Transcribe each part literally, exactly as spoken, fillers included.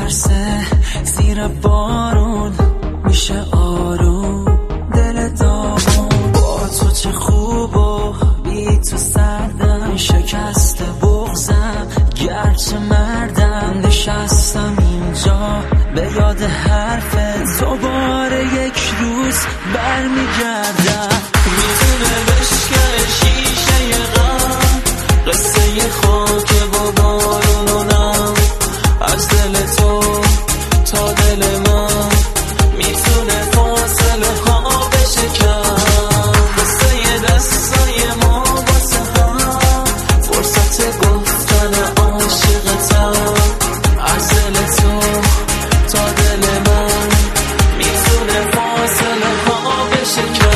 میترسه زیر بارون میشه آروم دل داغون. با تو چه خوب و بی تو سردم، شکست بغزم گرچه مردم. نشستم اینجا به یاد حرفت، دوباره یک روز برمیگردم. میتونه بشکنه شیشه غم، قصه خاک و بارونم. از دل تو تا دل من میتونه فاصله ها بشکن. قصه دستای ما واسه هم، فرصت گفتن عاشقتم. از دل تو تا دل من میتونه فاصله ها بشکن.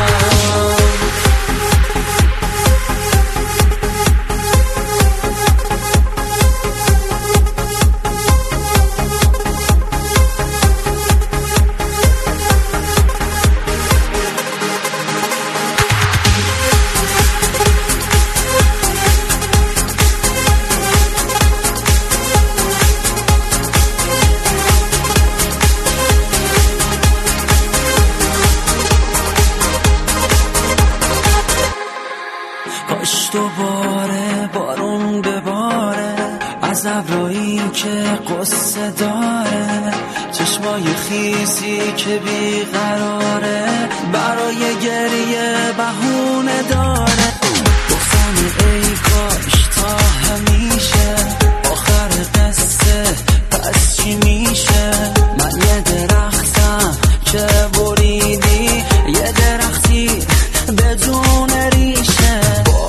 کاش دوباره بارون بباره از ابرایی که قصه داره. چشمای خیسی که بیقراره برای گریه بهونه داره. گفتم ای کاش تا همیشه آخر قصه پس چی میشه. من یه درختم که بریدی، یه درختی بدون ریشه.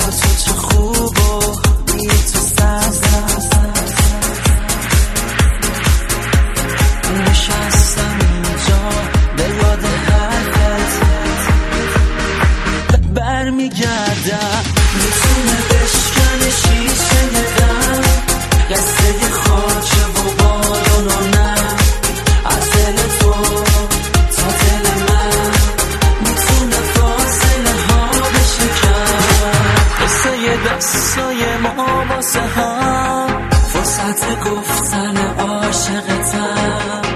برمیگردم میتونه بشکنه شیشه غم، قصه خاک و بارونم. از دل تو تا دل من میتونه فاصله ها بشکن. قصه دستای ما واسه هم، فرصت گفتن عاشقتم.